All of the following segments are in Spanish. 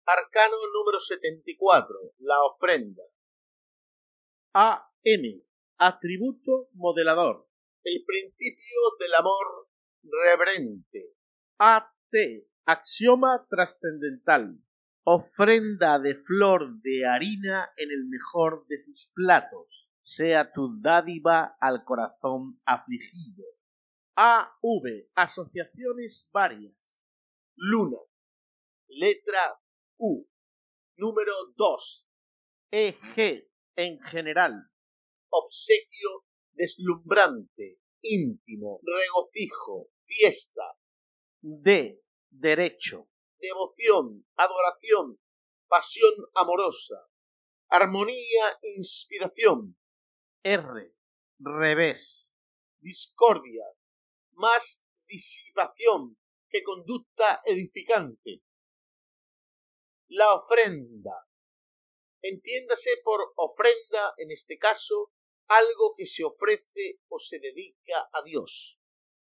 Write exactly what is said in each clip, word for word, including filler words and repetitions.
Arcano número setenta y cuatro. La ofrenda. A M. Atributo modelador. El principio del amor reverente. A T. Axioma trascendental. Ofrenda de flor de harina en el mejor de tus platos. Sea tu dádiva al corazón afligido. A V. Asociaciones varias. Luna. Letra Q. Número dos. E G. En general. Obsequio deslumbrante, íntimo, regocijo, fiesta. D. Derecho. Devoción, adoración, pasión amorosa, armonía, inspiración. R. Revés. Discordia, más disipación que conducta edificante. La ofrenda. Entiéndase por ofrenda, en este caso, algo que se ofrece o se dedica a Dios.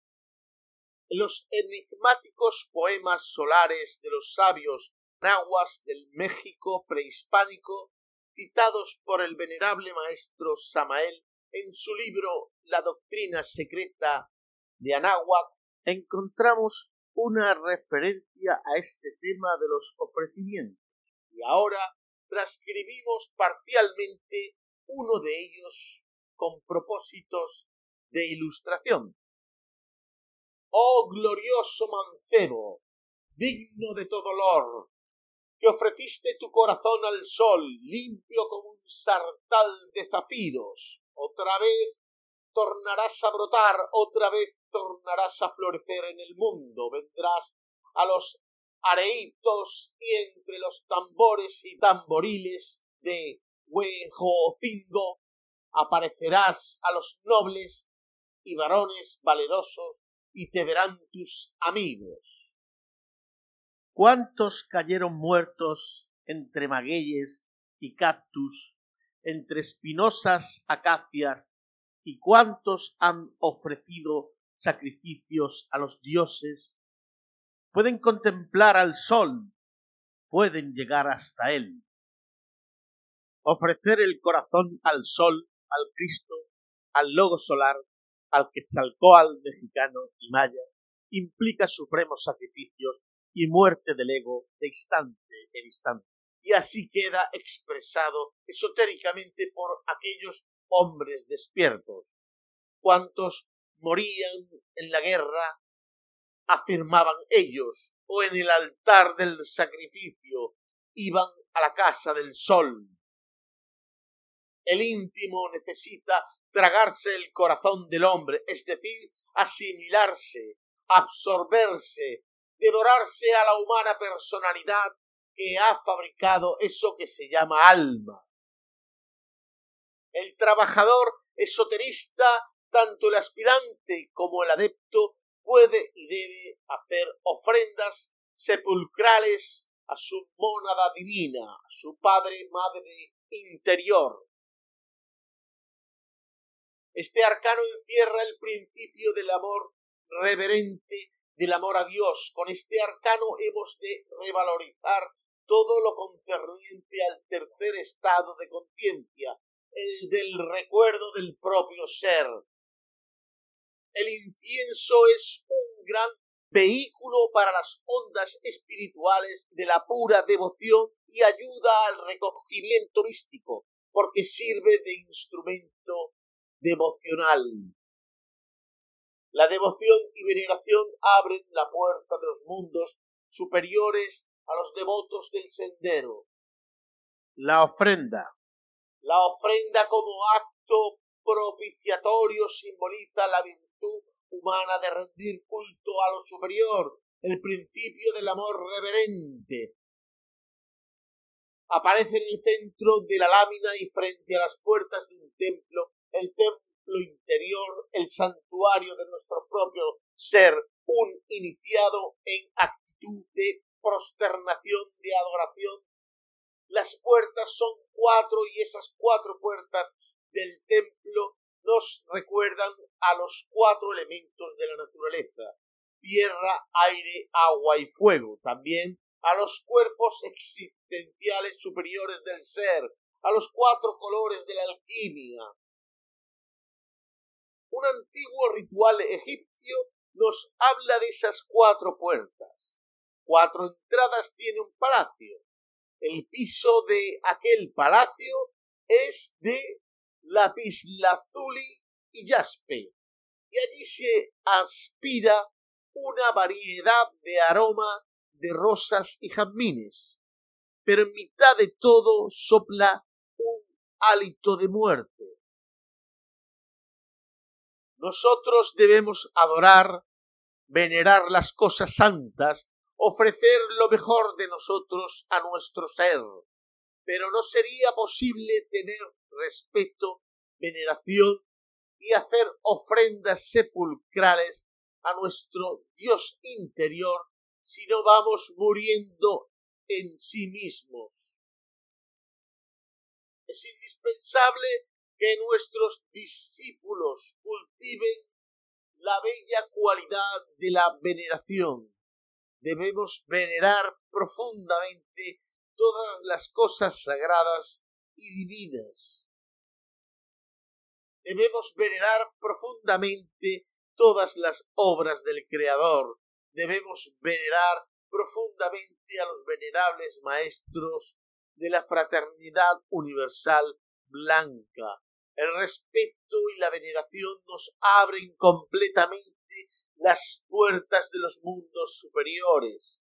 En los enigmáticos poemas solares de los sabios nahuas del México prehispánico, citados por el venerable maestro Samael en su libro La doctrina secreta de Anáhuac, encontramos una referencia a este tema de los ofrecimientos. Y ahora transcribimos parcialmente uno de ellos con propósitos de ilustración. Oh glorioso mancebo, digno de todo olor, que ofreciste tu corazón al sol, limpio como un sartal de zafiros, otra vez tornarás a brotar, otra vez tornarás a florecer en el mundo, vendrás a los areitos y entre los tambores y tamboriles de Huejocingo aparecerás a los nobles y varones valerosos y te verán tus amigos. ¿Cuántos cayeron muertos entre magueyes y cactus, entre espinosas acacias, y cuántos han ofrecido sacrificios a los dioses? Pueden contemplar al sol, pueden llegar hasta él. Ofrecer el corazón al sol, al Cristo, al logo solar, al Quetzalcóatl mexicano y maya, implica supremos sacrificios y muerte del ego de instante en instante. Y así queda expresado esotéricamente por aquellos hombres despiertos. Cuantos morían en la guerra, afirmaban ellos, o en el altar del sacrificio, iban a la casa del sol. El íntimo necesita tragarse el corazón del hombre, es decir, asimilarse, absorberse, devorarse a la humana personalidad que ha fabricado eso que se llama alma. El trabajador esoterista, tanto el aspirante como el adepto, puede y debe hacer ofrendas sepulcrales a su mónada divina, a su padre, madre interior. Este arcano encierra el principio del amor reverente, del amor a Dios. Con este arcano hemos de revalorizar todo lo concerniente al tercer estado de conciencia, el del recuerdo del propio ser. El incienso es un gran vehículo para las ondas espirituales de la pura devoción y ayuda al recogimiento místico, porque sirve de instrumento devocional. La devoción y veneración abren la puerta de los mundos superiores a los devotos del sendero. La ofrenda. La ofrenda como acto propiciatorio simboliza la virtud humana de rendir culto a lo superior, el principio del amor reverente. Aparece en el centro de la lámina y frente a las puertas de un templo, el templo interior, el santuario de nuestro propio ser, un iniciado en actitud de prosternación, de adoración. Las puertas son cuatro y esas cuatro puertas del templo nos recuerdan a los cuatro elementos de la naturaleza: tierra, aire, agua y fuego. También a los cuerpos existenciales superiores del ser, a los cuatro colores de la alquimia. Un antiguo ritual egipcio nos habla de esas cuatro puertas. Cuatro entradas tiene un palacio. El piso de aquel palacio es de lapislázuli y jaspe, y allí se aspira una variedad de aroma de rosas y jazmines, pero en mitad de todo sopla un hálito de muerte. Nosotros debemos adorar, venerar las cosas santas, ofrecer lo mejor de nosotros a nuestro ser, pero no sería posible tener respeto, veneración y hacer ofrendas sepulcrales a nuestro Dios interior si no vamos muriendo en sí mismos. Es indispensable que nuestros discípulos cultiven la bella cualidad de la veneración. Debemos venerar profundamente todas las cosas sagradas y divinas. Debemos venerar profundamente todas las obras del Creador. Debemos venerar profundamente a los venerables maestros de la fraternidad universal blanca. El respeto y la veneración nos abren completamente las puertas de los mundos superiores.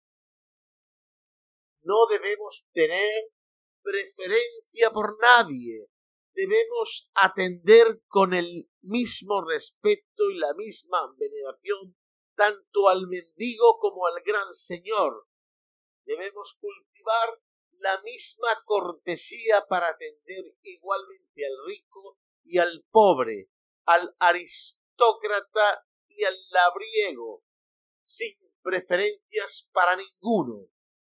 No debemos tener preferencia por nadie. Debemos atender con el mismo respeto y la misma veneración tanto al mendigo como al gran señor. Debemos cultivar la misma cortesía para atender igualmente al rico y al pobre, al aristócrata y al labriego, sin preferencias para ninguno.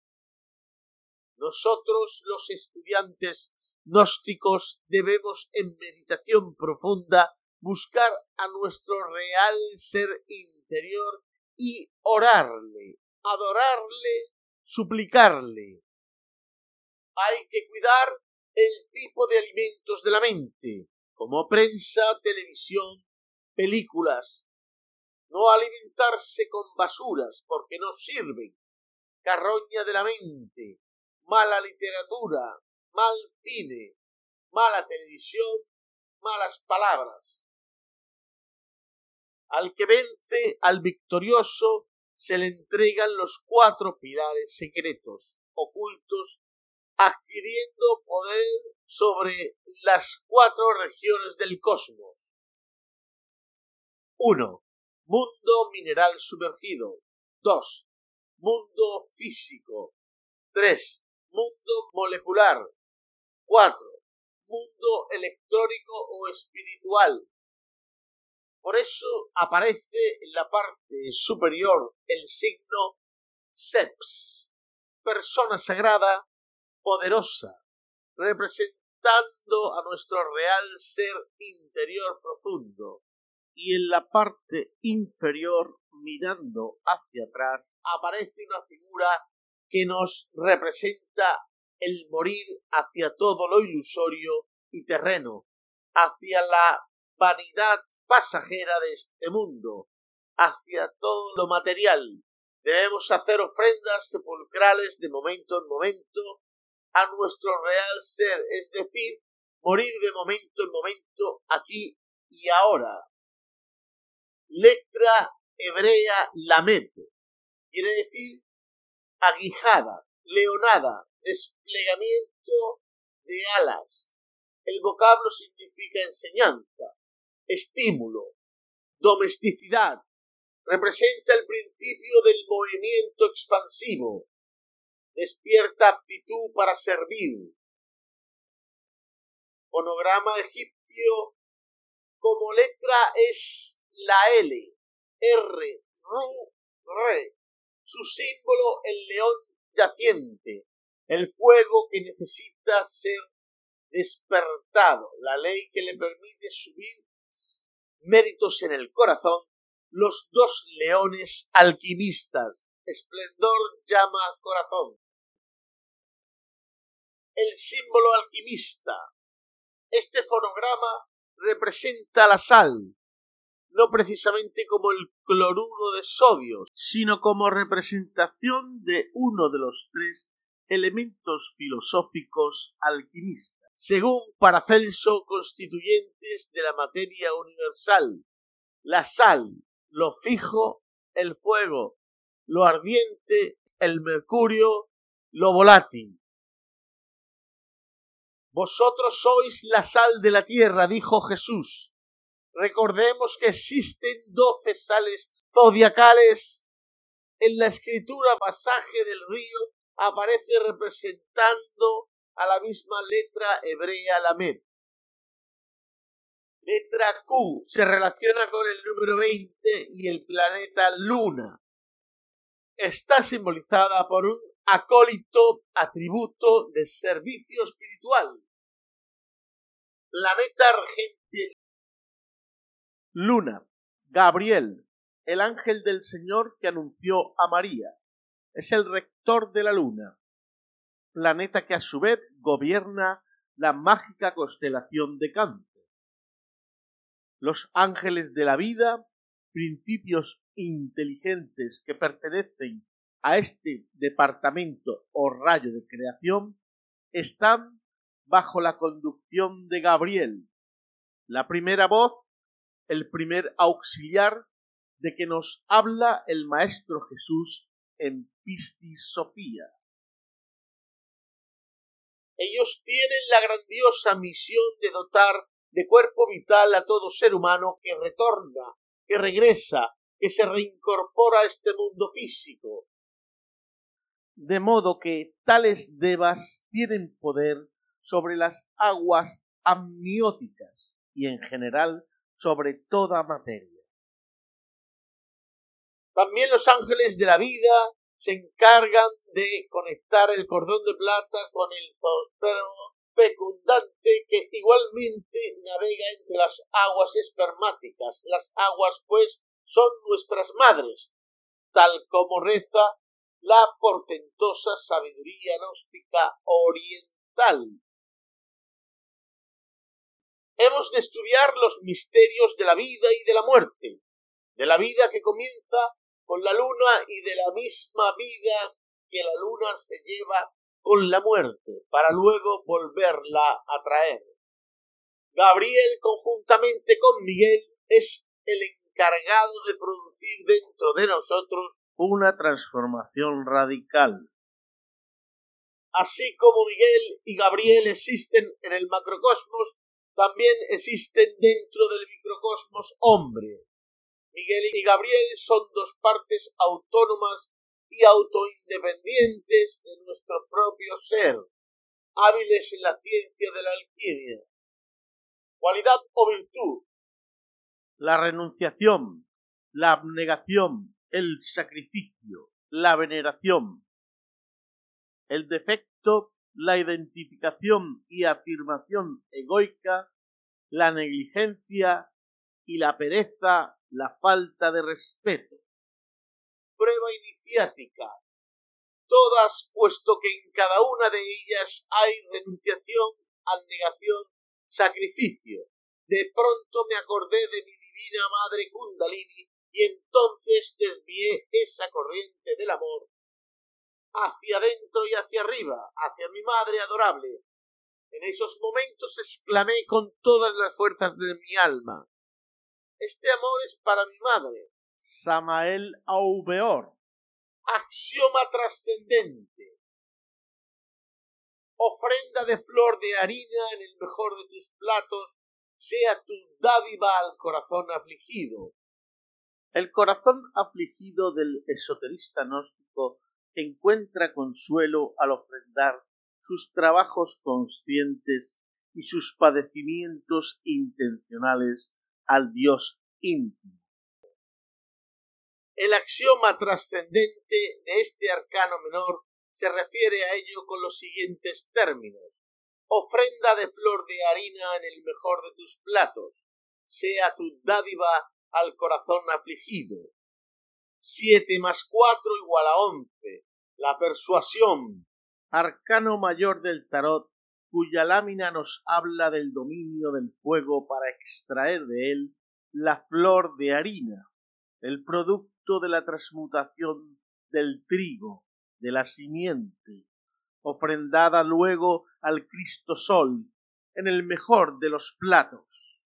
Nosotros, los estudiantes gnósticos, debemos en meditación profunda buscar a nuestro real ser interior y orarle, adorarle, suplicarle. Hay que cuidar el tipo de alimentos de la mente, como prensa, televisión, películas. No alimentarse con basuras porque no sirven. Carroña de la mente, mala literatura, mal cine, mala televisión, malas palabras. Al que vence, al victorioso, se le entregan los cuatro pilares secretos, ocultos, adquiriendo poder sobre las cuatro regiones del cosmos. uno. Mundo mineral sumergido. dos. Mundo físico. tres. Mundo molecular. cuatro. Mundo electrónico o espiritual. Por eso aparece en la parte superior el signo Seps, persona sagrada, poderosa, representando a nuestro real ser interior profundo. Y en la parte inferior, mirando hacia atrás, aparece una figura que nos representa el morir hacia todo lo ilusorio y terreno, hacia la vanidad pasajera de este mundo, hacia todo lo material. Debemos hacer ofrendas sepulcrales de momento en momento a nuestro real ser, es decir, morir de momento en momento aquí y ahora. Letra hebrea lamed, quiere decir aguijada, leonada, desplegamiento de alas. El vocablo significa enseñanza, estímulo, domesticidad. Representa el principio del movimiento expansivo. Despierta aptitud para servir. Fonograma egipcio, como letra es la L, R, Ru, Re. Su símbolo el león yaciente, el fuego que necesita ser despertado, la ley que le permite subir méritos en el corazón, los dos leones alquimistas, esplendor llama corazón. El símbolo alquimista. Este fonograma representa la sal, no precisamente como el cloruro de sodio, sino como representación de uno de los tres elementos filosóficos alquimistas, según Paracelso, constituyentes de la materia universal: la sal, lo fijo, el fuego, lo ardiente, el mercurio, lo volátil. Vosotros sois la sal de la tierra, dijo Jesús. Recordemos que existen doce sales zodiacales. En la escritura pasaje del río aparece representando a la misma letra hebrea Lamed. Letra Q se relaciona con el número veinte y el planeta Luna. Está simbolizada por un acólito, atributo de servicio espiritual. Planeta regente. Luna, Gabriel, el ángel del Señor que anunció a María. Es el rector de la Luna, planeta que a su vez gobierna la mágica constelación de Cáncer. Los ángeles de la vida, principios inteligentes que pertenecen a este departamento o rayo de creación, están bajo la conducción de Gabriel, la primera voz, el primer auxiliar de que nos habla el Maestro Jesús en Pistis Sofía. Ellos tienen la grandiosa misión de dotar de cuerpo vital a todo ser humano que retorna, que regresa, que se reincorpora a este mundo físico. De modo que tales devas tienen poder sobre las aguas amnióticas y en general sobre toda materia. También los ángeles de la vida se encargan de conectar el cordón de plata con el próspero fecundante que igualmente navega entre las aguas espermáticas. Las aguas, pues, son nuestras madres, tal como reza la portentosa sabiduría gnóstica oriental. Hemos de estudiar los misterios de la vida y de la muerte, de la vida que comienza con la luna y de la misma vida que la luna se lleva con la muerte, para luego volverla a traer. Gabriel, conjuntamente con Miguel, es el encargado de producir dentro de nosotros una transformación radical. Así como Miguel y Gabriel existen en el macrocosmos, también existen dentro del microcosmos hombre. Miguel y Gabriel son dos partes autónomas y autoindependientes de nuestro propio ser, hábiles en la ciencia de la alquimia. Cualidad o virtud. La renunciación, la abnegación, el sacrificio, la veneración. El defecto, la identificación y afirmación egoica, la negligencia y la pereza, la falta de respeto. Prueba iniciática. Todas, puesto que en cada una de ellas hay renunciación, abnegación, sacrificio. De pronto me acordé de mi divina madre Kundalini y entonces desvié esa corriente del amor hacia adentro y hacia arriba, hacia mi madre adorable. En esos momentos exclamé con todas las fuerzas de mi alma: este amor es para mi madre. Samael Aubeor. Axioma trascendente. Ofrenda de flor de harina en el mejor de tus platos, sea tu dádiva al corazón afligido. El corazón afligido del esoterista gnóstico encuentra consuelo al ofrendar sus trabajos conscientes y sus padecimientos intencionales al Dios íntimo. El axioma trascendente de este arcano menor se refiere a ello con los siguientes términos: ofrenda de flor de harina en el mejor de tus platos, sea tu dádiva al corazón afligido. siete más cuatro igual a once. La persuasión. Arcano mayor del tarot, cuya lámina nos habla del dominio del fuego para extraer de él la flor de harina, el producto de la transmutación del trigo, de la simiente, ofrendada luego al Cristo Sol, en el mejor de los platos.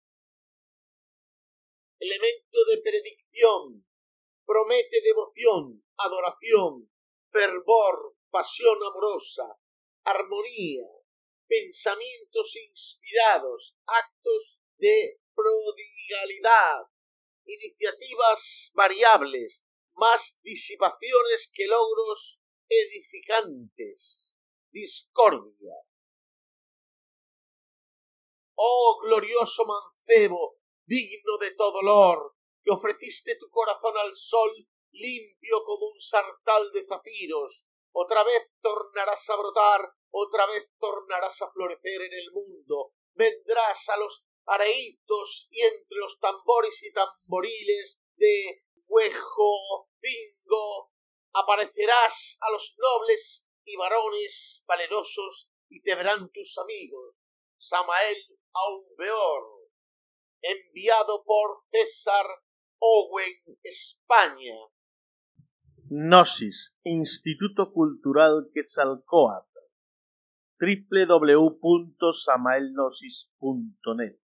Elemento de predicción. Promete devoción, adoración, fervor, pasión amorosa, armonía, pensamientos inspirados, actos de prodigalidad, iniciativas variables, más disipaciones que logros edificantes, discordia. Oh glorioso mancebo, digno de todo olor, que ofreciste tu corazón al sol limpio como un sartal de zafiros, otra vez tornarás a brotar, otra vez tornarás a florecer en el mundo, vendrás a los areitos y entre los tambores y tamboriles de Huejocingo, aparecerás a los nobles y varones valerosos y te verán tus amigos. Samael Aumbeor, enviado por César Owen, España. Gnosis, Instituto Cultural Quetzalcóatl, doble u doble u doble u punto samael gnosis punto net.